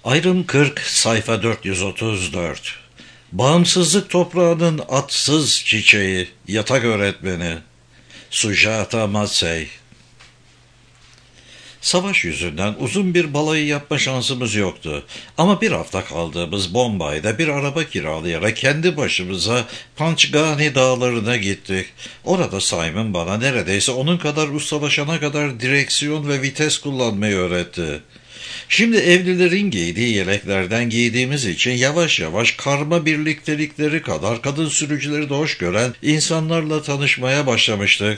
Ayrım 40, sayfa 434. Bağımsızlık toprağının atsız çiçeği, yatak öğretmeni. Sujata Matsey. Savaş yüzünden uzun bir balayı yapma şansımız yoktu. Ama bir hafta kaldığımız Bombay'da bir araba kiralayarak kendi başımıza Panchgani dağlarına gittik. Orada Simon bana neredeyse onun kadar ustalaşana kadar direksiyon ve vites kullanmayı öğretti. Şimdi evlilerin giydiği yeleklerden giydiğimiz için yavaş yavaş karma birliktelikleri kadar kadın sürücüleri de hoş gören insanlarla tanışmaya başlamıştık.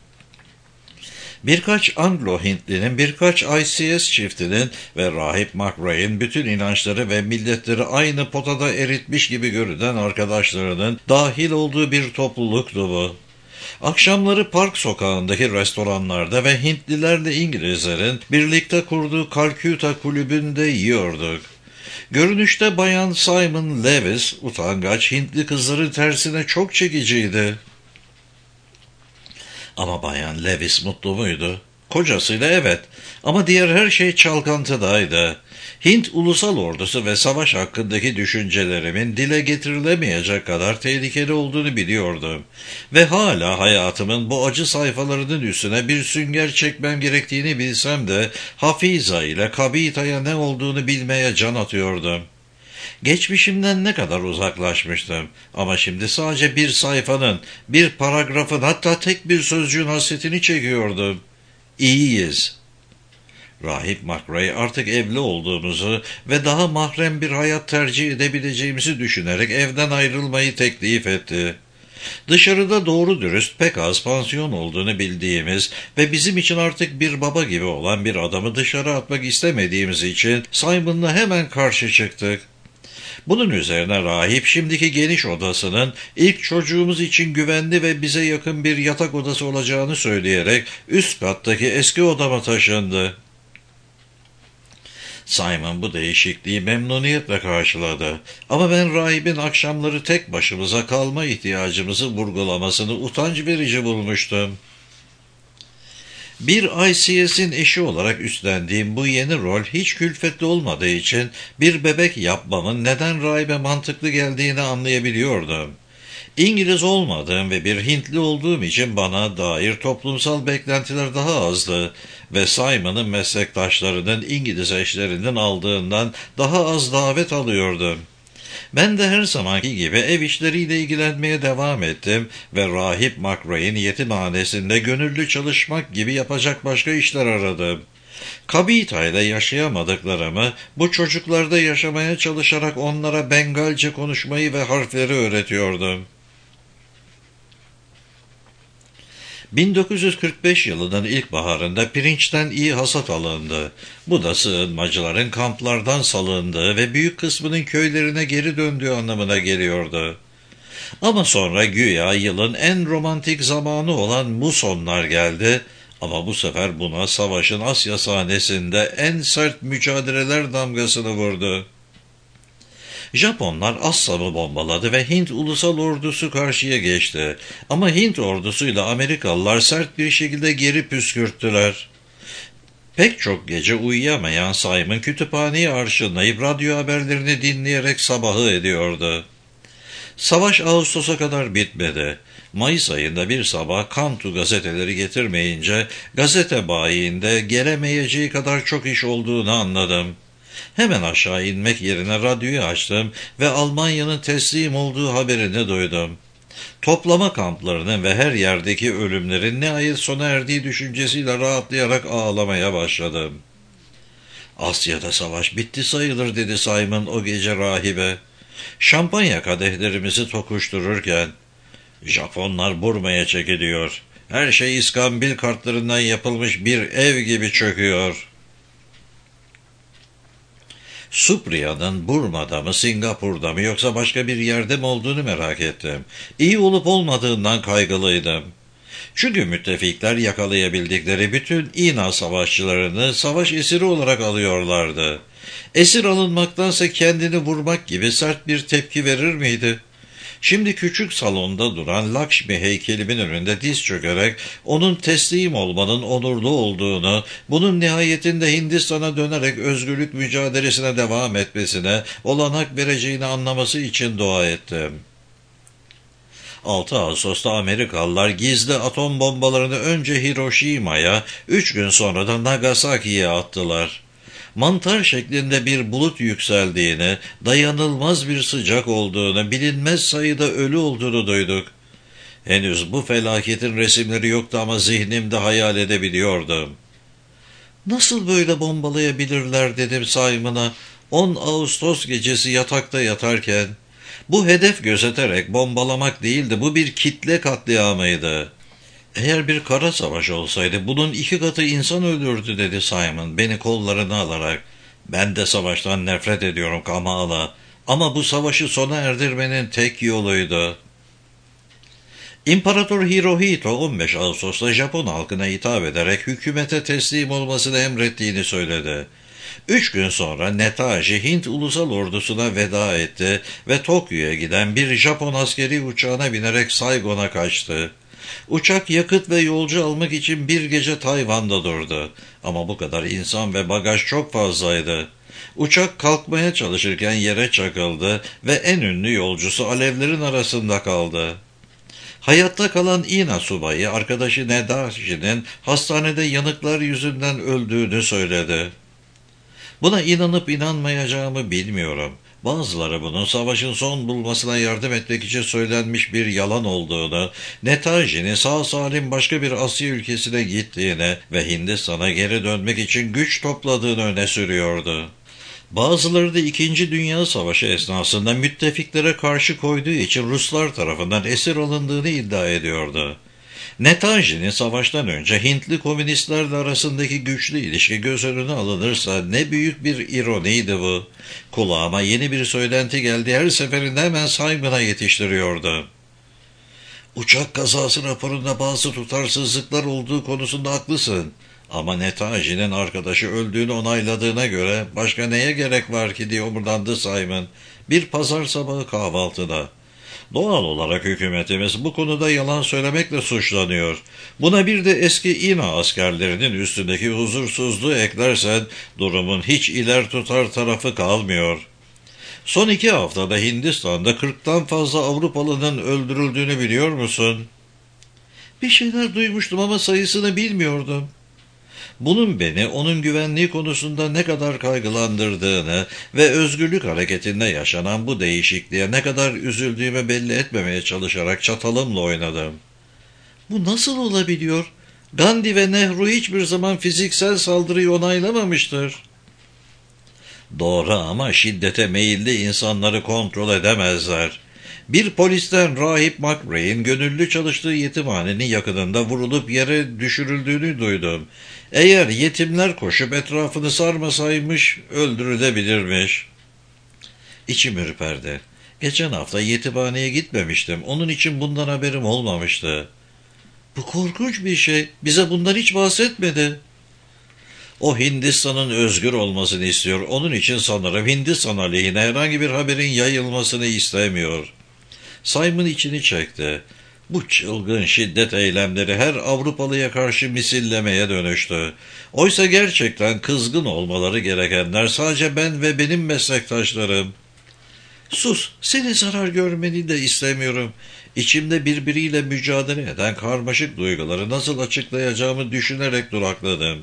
Birkaç Anglo-Hintlinin, birkaç ICS çiftinin ve Rahip McRae'in bütün inançları ve milletleri aynı potada eritmiş gibi görünen arkadaşlarının dahil olduğu bir topluluktu bu. Akşamları park sokağındaki restoranlarda ve Hintlilerle İngilizlerin birlikte kurduğu Calcutta kulübünde yiyorduk. Görünüşte Bayan Simon Lewis, utangaç Hintli kızların tersine çok çekiciydi. Ama Bayan Lewis mutlu muydu? Kocasıyla evet, ama diğer her şey çalkantıdaydı. Hint ulusal ordusu ve savaş hakkındaki düşüncelerimin dile getirilemeyecek kadar tehlikeli olduğunu biliyordum. Ve hala hayatımın bu acı sayfalarının üstüne bir sünger çekmem gerektiğini bilsem de Hafiza ile Kabita'ya ne olduğunu bilmeye can atıyordum. Geçmişimden ne kadar uzaklaşmıştım ama şimdi sadece bir sayfanın, bir paragrafın, hatta tek bir sözcüğün hasretini çekiyordum. İyiyiz. Rahip McRae artık evli olduğumuzu ve daha mahrem bir hayat tercih edebileceğimizi düşünerek evden ayrılmayı teklif etti. Dışarıda doğru dürüst pek az pansiyon olduğunu bildiğimiz ve bizim için artık bir baba gibi olan bir adamı dışarı atmak istemediğimiz için Simon'la hemen karşı çıktık. Bunun üzerine rahip şimdiki geniş odasının ilk çocuğumuz için güvenli ve bize yakın bir yatak odası olacağını söyleyerek üst kattaki eski odama taşındı. Simon bu değişikliği memnuniyetle karşıladı. Ama ben rahibin akşamları tek başımıza kalma ihtiyacımızı vurgulamasını utanç verici bulmuştum. Bir ICS'in eşi olarak üstlendiğim bu yeni rol hiç külfetli olmadığı için bir bebek yapmamın neden rahibe mantıklı geldiğini anlayabiliyordum. İngiliz olmadığım ve bir Hintli olduğum için bana dair toplumsal beklentiler daha azdı ve Simon'ın meslektaşlarının İngiliz eşlerinin aldığından daha az davet alıyordum. Ben de her zamanki gibi ev işleriyle ilgilenmeye devam ettim ve Rahip McRae'in yetimhanesinde gönüllü çalışmak gibi yapacak başka işler aradım. Kabita ile yaşayamadıklarımı bu çocuklarda yaşamaya çalışarak onlara Bengalce konuşmayı ve harfleri öğretiyordum. 1945 yılının ilkbaharında pirinçten iyi hasat alındı. Bu da sığınmacıların kamplardan salındığı ve büyük kısmının köylerine geri döndüğü anlamına geliyordu. Ama sonra güya yılın en romantik zamanı olan musonlar geldi ama bu sefer buna savaşın Asya sahnesinde en sert mücadeleler damgasını vurdu. Japonlar Assam'ı bombaladı ve Hint ulusal ordusu karşıya geçti. Ama Hint ordusuyla Amerikalılar sert bir şekilde geri püskürttüler. Pek çok gece uyuyamayan Simon kütüphaneyi arşınlayıp radyo haberlerini dinleyerek sabahı ediyordu. Savaş Ağustos'a kadar bitmedi. Mayıs ayında bir sabah Kantu gazeteleri getirmeyince gazete bayiinde gelemeyeceği kadar çok iş olduğunu anladım. Hemen aşağı inmek yerine radyoyu açtım ve Almanya'nın teslim olduğu haberini duydum. Toplama kamplarının ve her yerdeki ölümlerin nihayet sona erdiği düşüncesiyle rahatlayarak ağlamaya başladım. Asya'da savaş bitti sayılır dedi Simon o gece rahibe. Şampanya kadehlerimizi tokuştururken, Japonlar Burma'ya çekiliyor. Her şey iskambil kartlarından yapılmış bir ev gibi çöküyor. Supriya'nın Burma'da mı, Singapur'da mı yoksa başka bir yerde mi olduğunu merak ettim. İyi olup olmadığından kaygılıydım. Çünkü müttefikler yakalayabildikleri bütün İNA savaşçılarını savaş esiri olarak alıyorlardı. Esir alınmaktansa kendini vurmak gibi sert bir tepki verir miydi? Şimdi küçük salonda duran Lakshmi heykelimin önünde diz çökerek onun teslim olmanın onurlu olduğunu, bunun nihayetinde Hindistan'a dönerek özgürlük mücadelesine devam etmesine olanak vereceğini anlaması için dua ettim. 6 Ağustos'ta Amerikalılar gizli atom bombalarını önce Hiroşima'ya, 3 gün sonra da Nagasaki'ye attılar. Mantar şeklinde bir bulut yükseldiğini, dayanılmaz bir sıcak olduğunu, bilinmez sayıda ölü olduğunu duyduk. Henüz bu felaketin resimleri yoktu ama zihnimde hayal edebiliyordum. Nasıl böyle bombalayabilirler dedim Simon'a 10 Ağustos gecesi yatakta yatarken. Bu hedef gözeterek bombalamak değildi, bu bir kitle katliamıydı. Eğer bir kara savaş olsaydı bunun 2 katı insan öldürdü dedi Simon beni kollarına alarak. Ben de savaştan nefret ediyorum Kamala. Ama bu savaşı sona erdirmenin tek yoluydu. İmparator Hirohito 15 Ağustos'ta Japon halkına hitap ederek hükümete teslim olmasını emrettiğini söyledi. 3 gün sonra Netaji Hint ulusal ordusuna veda etti ve Tokyo'ya giden bir Japon askeri uçağına binerek Saigon'a kaçtı. Uçak yakıt ve yolcu almak için bir gece Tayvan'da durdu. Ama bu kadar insan ve bagaj çok fazlaydı. Uçak kalkmaya çalışırken yere çakıldı ve en ünlü yolcusu alevlerin arasında kaldı. Hayatta kalan İNA subayı arkadaşı Nedaji'nin hastanede yanıklar yüzünden öldüğünü söyledi. Buna inanıp inanmayacağımı bilmiyorum. Bazıları bunun savaşın son bulmasına yardım etmek için söylenmiş bir yalan olduğunu, Netaji'nin sağ salim başka bir Asya ülkesine gittiğini ve Hindistan'a geri dönmek için güç topladığını öne sürüyordu. Bazıları da 2. Dünya Savaşı esnasında müttefiklere karşı koyduğu için Ruslar tarafından esir alındığını iddia ediyordu. Netaji'nin savaştan önce Hintli komünistlerle arasındaki güçlü ilişki göz önüne alınırsa ne büyük bir ironiydi bu. Kulağıma yeni bir söylenti geldi, her seferinde hemen Simon'a yetiştiriyordu. Uçak kazası raporunda bazı tutarsızlıklar olduğu konusunda haklısın. Ama Netaji'nin arkadaşı öldüğünü onayladığına göre başka neye gerek var ki diye omurdandı Simon. Bir pazar sabahı kahvaltıda. Doğal olarak hükümetimiz bu konuda yalan söylemekle suçlanıyor. Buna bir de eski İNA askerlerinin üstündeki huzursuzluğu eklersen durumun hiç iler tutar tarafı kalmıyor. Son 2 haftada Hindistan'da 40'tan fazla Avrupalı'nın öldürüldüğünü biliyor musun? Bir şeyler duymuştum ama sayısını bilmiyordum. Bunun beni onun güvenliği konusunda ne kadar kaygılandırdığını ve özgürlük hareketinde yaşanan bu değişikliğe ne kadar üzüldüğümü belli etmemeye çalışarak çatalımla oynadım. Bu nasıl olabiliyor? Gandhi ve Nehru hiçbir zaman fiziksel saldırıyı onaylamamıştır. Doğru ama şiddete meyilli insanları kontrol edemezler. Bir polisten Rahip McRae'in gönüllü çalıştığı yetimhanenin yakınında vurulup yere düşürüldüğünü duydum. Eğer yetimler koşup etrafını sarmasaymış öldürülebilirmiş. İçim ürperdi. Geçen hafta yetimhaneye gitmemiştim. Onun için bundan haberim olmamıştı. Bu korkunç bir şey. Bize bundan hiç bahsetmedi. O Hindistan'ın özgür olmasını istiyor. Onun için sanırım Hindistan aleyhine herhangi bir haberin yayılmasını istemiyor. Simon içini çekti. Bu çılgın şiddet eylemleri her Avrupalıya karşı misillemeye dönüştü. Oysa gerçekten kızgın olmaları gerekenler sadece ben ve benim meslektaşlarım. Sus, senin zarar görmeni de istemiyorum. İçimde birbiriyle mücadele eden karmaşık duyguları nasıl açıklayacağımı düşünerek durakladım.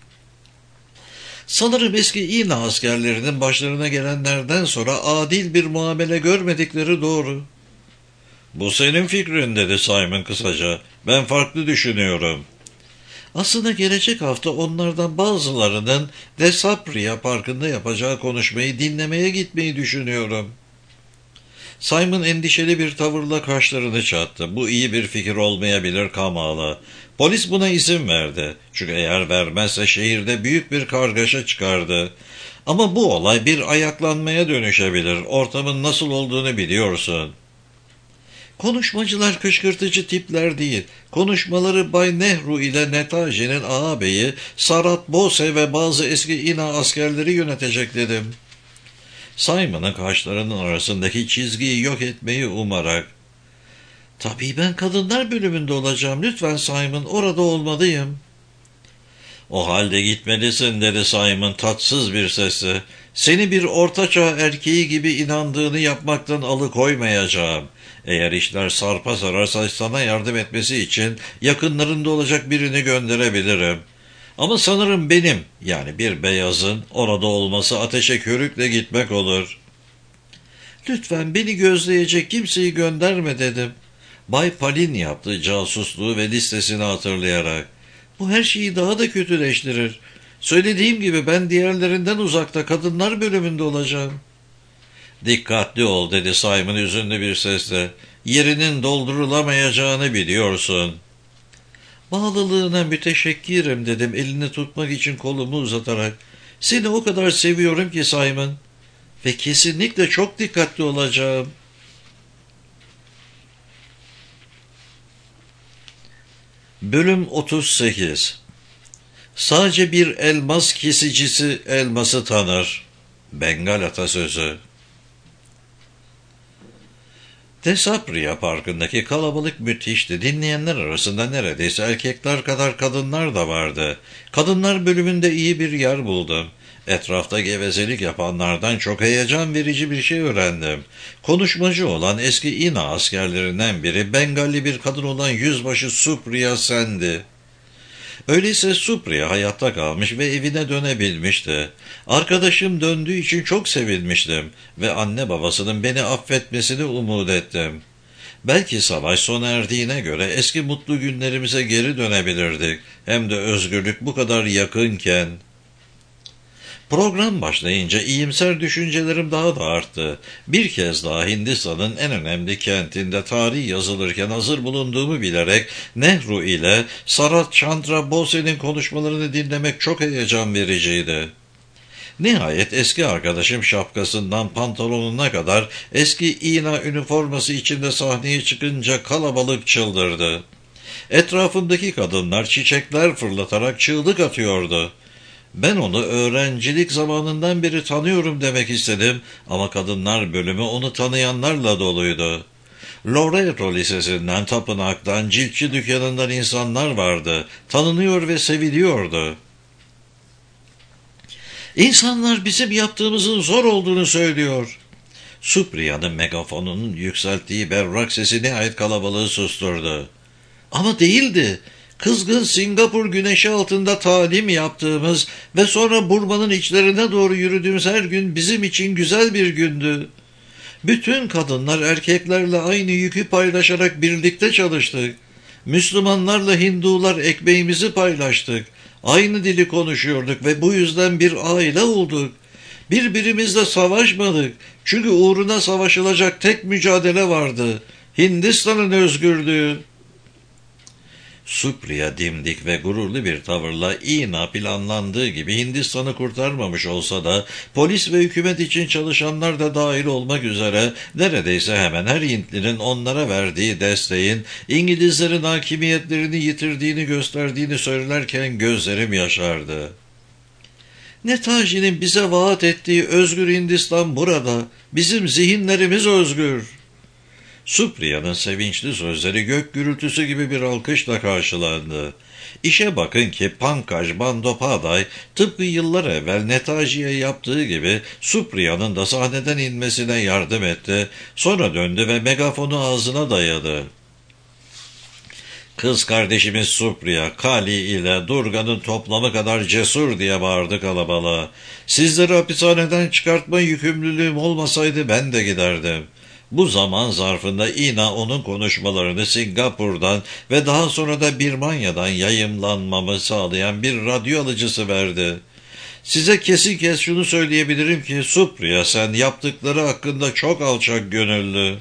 Sanırım eski İNA askerlerinin başlarına gelenlerden sonra adil bir muamele görmedikleri doğru. Bu senin fikrin dedi Simon kısaca. Ben farklı düşünüyorum. Aslında gelecek hafta onlardan bazılarının Desapriya Parkı'nda yapacağı konuşmayı dinlemeye gitmeyi düşünüyorum. Simon endişeli bir tavırla kaşlarını çattı. Bu iyi bir fikir olmayabilir Kamala. Polis buna izin verdi. Çünkü eğer vermezse şehirde büyük bir kargaşa çıkardı. Ama bu olay bir ayaklanmaya dönüşebilir. Ortamın nasıl olduğunu biliyorsun. Konuşmacılar kışkırtıcı tipler değil. Konuşmaları Bay Nehru ile Netaji'nin ağabeyi Sarat Bose ve bazı eski İNA askerleri yönetecek dedim. Simon'ın kaşlarının arasındaki çizgiyi yok etmeyi umarak. "Tabii ben kadınlar bölümünde olacağım. Lütfen Simon, orada olmalıyım." "O halde gitmelisin," dedi Simon tatsız bir sesle. "Seni bir ortaçağ erkeği gibi inandığını yapmaktan alıkoymayacağım. Eğer işler sarpa sararsa sana yardım etmesi için yakınlarında olacak birini gönderebilirim. Ama sanırım benim, yani bir beyazın, orada olması ateşe körükle gitmek olur." "Lütfen beni gözleyecek kimseyi gönderme," dedim. Bay Palin yaptığı casusluğu ve listesini hatırlayarak. "Bu her şeyi daha da kötüleştirir. Söylediğim gibi ben diğerlerinden uzakta kadınlar bölümünde olacağım." "Dikkatli ol," dedi Simon üzünlü bir sesle. "Yerinin doldurulamayacağını biliyorsun." "Bağlılığına müteşekkirim," dedim elini tutmak için kolumu uzatarak. "Seni o kadar seviyorum ki Simon. Ve kesinlikle çok dikkatli olacağım." Bölüm 38. Sadece bir elmas kesicisi elması tanır. Bengal atasözü. Desapriya Parkı'ndaki kalabalık müthişti. Dinleyenler arasında neredeyse erkekler kadar kadınlar da vardı. Kadınlar bölümünde iyi bir yer buldum. Etrafta gevezelik yapanlardan çok heyecan verici bir şey öğrendim. Konuşmacı olan eski İNA askerlerinden biri Bengalli bir kadın olan yüzbaşı Supriya Sen'di. Öyleyse Supriya hayatta kalmış ve evine dönebilmişti. Arkadaşım döndüğü için çok sevinmiştim ve anne babasının beni affetmesini umut ettim. Belki savaş sona erdiğine göre eski mutlu günlerimize geri dönebilirdik. Hem de özgürlük bu kadar yakınken. Program başlayınca iyimser düşüncelerim daha da arttı. Bir kez daha Hindistan'ın en önemli kentinde tarih yazılırken hazır bulunduğumu bilerek Nehru ile Sarat Chandra Bose'nin konuşmalarını dinlemek çok heyecan vericiydi. Nihayet eski arkadaşım şapkasından pantolonuna kadar eski İNA üniforması içinde sahneye çıkınca kalabalık çıldırdı. Etrafımdaki kadınlar çiçekler fırlatarak çığlık atıyordu. Ben onu öğrencilik zamanından beri tanıyorum demek istedim ama kadınlar bölümü onu tanıyanlarla doluydu. Loreto Lisesi'nden, tapınaktan, ciltçi dükkanından insanlar vardı. Tanınıyor ve seviliyordu. "İnsanlar bizim yaptığımızın zor olduğunu söylüyor." Supriya'nın megafonunun yükselttiği berrak sesi nihayet kalabalığı susturdu. "Ama değildi. Kızgın Singapur güneşi altında talim yaptığımız ve sonra Burma'nın içlerine doğru yürüdüğümüz her gün bizim için güzel bir gündü. Bütün kadınlar erkeklerle aynı yükü paylaşarak birlikte çalıştık. Müslümanlarla Hindular ekmeğimizi paylaştık. Aynı dili konuşuyorduk ve bu yüzden bir aile olduk. Birbirimizle savaşmadık. Çünkü uğruna savaşılacak tek mücadele vardı. Hindistan'ın özgürlüğü." Supriya dimdik ve gururlu bir tavırla İNA planlandığı gibi Hindistan'ı kurtarmamış olsa da polis ve hükümet için çalışanlar da dahil olmak üzere neredeyse hemen her Hintlinin onlara verdiği desteğin İngilizlerin hakimiyetlerini yitirdiğini gösterdiğini söylerken gözlerim yaşardı. "Netaji'nin bize vaat ettiği özgür Hindistan burada. Bizim zihinlerimiz özgür." Supriya'nın sevinçli sözleri gök gürültüsü gibi bir alkışla karşılandı. İşe bakın ki Pankaj Bandyopadhyay tıpkı yıllar evvel Netaji'ye yaptığı gibi Supriya'nın da sahneden inmesine yardım etti. Sonra döndü ve megafonu ağzına dayadı. "Kız kardeşimiz Supriya, Kali ile Durga'nın toplamı kadar cesur," diye bağırdı kalabalığa. "Sizleri hapishaneden çıkartma yükümlülüğüm olmasaydı ben de giderdim." Bu zaman zarfında İNA onun konuşmalarını Singapur'dan ve daha sonra da Birmanya'dan yayımlanmamı sağlayan bir radyo alıcısı verdi. "Size kesin kes şunu söyleyebilirim ki Supriya Sen yaptıkları hakkında çok alçak gönüllü."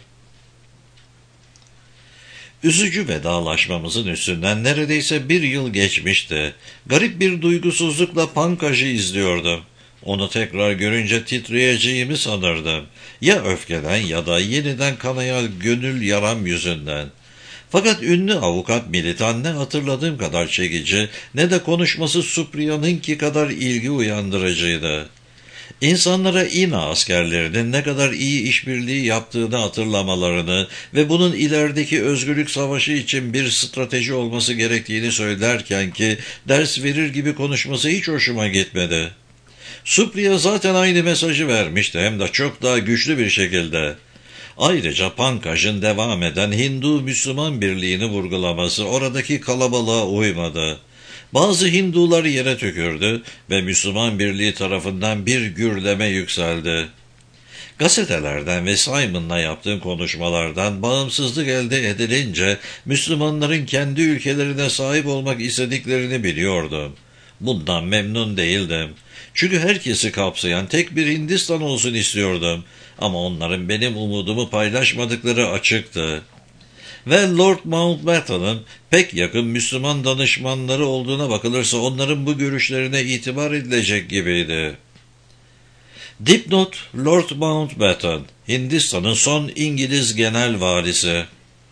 Üzücü vedalaşmamızın üstünden neredeyse bir yıl geçmişti. Garip bir duygusuzlukla Pankaj'ı izliyordum. Onu tekrar görünce titreyeceğimi sanırdım. Ya öfkeden ya da yeniden kanayan gönül yaram yüzünden. Fakat ünlü avukat militan ne hatırladığım kadar çekici ne de konuşması Supriya'nınki kadar ilgi uyandırıcıydı. İnsanlara İNA askerlerinin ne kadar iyi işbirliği yaptığını hatırlamalarını ve bunun ilerideki özgürlük savaşı için bir strateji olması gerektiğini söylerken ki ders verir gibi konuşması hiç hoşuma gitmedi. Supriya zaten aynı mesajı vermişti, hem de çok daha güçlü bir şekilde. Ayrıca Pankaj'ın devam eden Hindu-Müslüman birliğini vurgulaması oradaki kalabalığa uymadı. Bazı Hindular yere tükürdü ve Müslüman birliği tarafından bir gürleme yükseldi. Gazetelerden ve Simon'la yaptığım konuşmalardan bağımsızlık elde edilince Müslümanların kendi ülkelerine sahip olmak istediklerini biliyordum. Bundan memnun değildim. Çünkü herkesi kapsayan tek bir Hindistan olsun istiyordum. Ama onların benim umudumu paylaşmadıkları açıktı. Ve Lord Mountbatten'ın pek yakın Müslüman danışmanları olduğuna bakılırsa onların bu görüşlerine itibar edilecek gibiydi. Dipnot: Lord Mountbatten, Hindistan'ın son İngiliz genel valisi.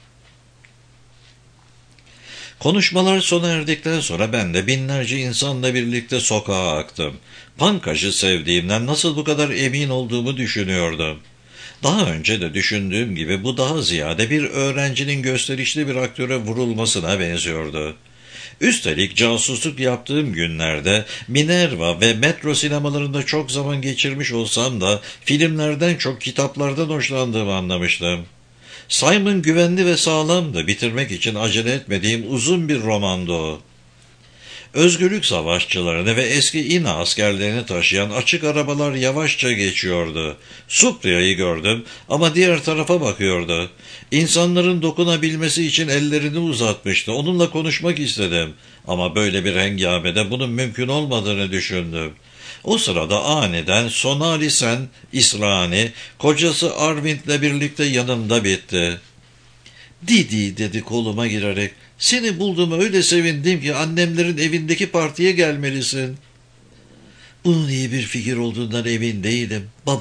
Konuşmalar sona erdikten sonra ben de binlerce insanla birlikte sokağa aktım. Pankaj'ı sevdiğimden nasıl bu kadar emin olduğumu düşünüyordum. Daha önce de düşündüğüm gibi bu daha ziyade bir öğrencinin gösterişli bir aktöre vurulmasına benziyordu. Üstelik casusluk yaptığım günlerde Minerva ve metro sinemalarında çok zaman geçirmiş olsam da filmlerden çok kitaplardan hoşlandığımı anlamıştım. Simon güvenli ve sağlamdı, bitirmek için acele etmediğim uzun bir romandı o. Özgürlük savaşçılarını ve eski İNA askerlerini taşıyan açık arabalar yavaşça geçiyordu. Supriya'yı gördüm ama diğer tarafa bakıyordu. İnsanların dokunabilmesi için ellerini uzatmıştı. Onunla konuşmak istedim ama böyle bir hengamede bunun mümkün olmadığını düşündüm. O sırada aniden Sonali Sen, İsrani, kocası Arvind'le birlikte yanımda bitti. "Didi," dedi koluma girerek, "seni buldum, öyle sevindim ki annemlerin evindeki partiye gelmelisin." Bunun iyi bir fikir olduğundan emin değilim.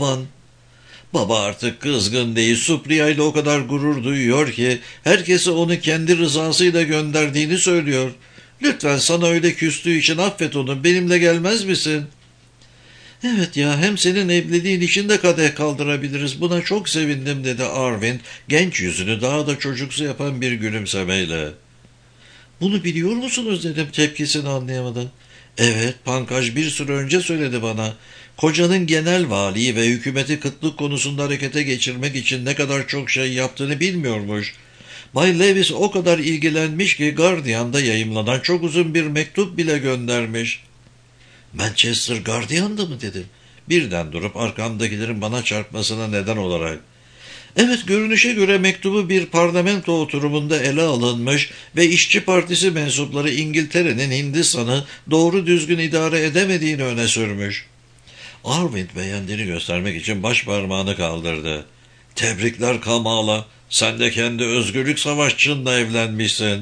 Baba artık kızgın değil, Supriya ile o kadar gurur duyuyor ki herkese onu kendi rızasıyla gönderdiğini söylüyor. Lütfen, sana öyle küstüğü için affet onu, benimle gelmez misin? "Evet ya, hem senin evliliğin için de kadeh kaldırabiliriz. Buna çok sevindim," dedi Arvind, genç yüzünü daha da çocuksu yapan bir gülümsemeyle. "Bunu biliyor musunuz?" dedim, tepkisini anlayamadan. "Evet, Pankaj bir süre önce söyledi bana. Kocanın genel valiyi ve hükümeti kıtlık konusunda harekete geçirmek için ne kadar çok şey yaptığını bilmiyormuş. Bay Lewis o kadar ilgilenmiş ki Guardian'da yayımlanan çok uzun bir mektup bile göndermiş." "Manchester Guardian'da mı?" dedim, birden durup arkamdakilerin bana çarpmasına neden olarak. Evet, görünüşe göre mektubu bir parlamento oturumunda ele alınmış ve İşçi Partisi mensupları İngiltere'nin Hindistan'ı doğru düzgün idare edemediğini öne sürmüş. Arvind beğendiğini göstermek için baş parmağını kaldırdı. "Tebrikler Kamala, sen de kendi özgürlük savaşçınla evlenmişsin."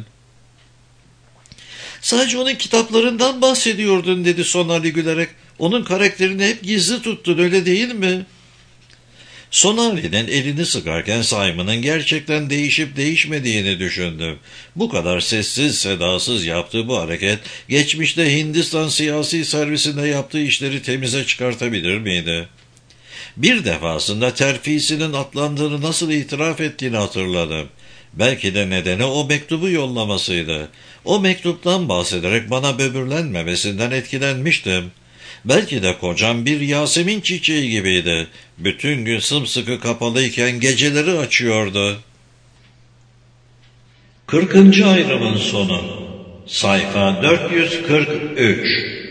"Sadece onun kitaplarından bahsediyordun," dedi Sonali gülerek. "Onun karakterini hep gizli tuttun, öyle değil mi?" Sonali'nin elini sıkarken Simon'ın gerçekten değişip değişmediğini düşündüm. Bu kadar sessiz sedasız yaptığı bu hareket, geçmişte Hindistan siyasi servisinde yaptığı işleri temize çıkartabilir miydi? Bir defasında terfisinin atlandığını nasıl itiraf ettiğini hatırladım. Belki de nedeni o mektubu yollamasıydı. O mektuptan bahsederek bana böbürlenmemesinden etkilenmiştim. Belki de kocam bir Yasemin çiçeği gibiydi. Bütün gün sımsıkı kapalıyken geceleri açıyordu. 40. ayrımın sonu. Sayfa 443.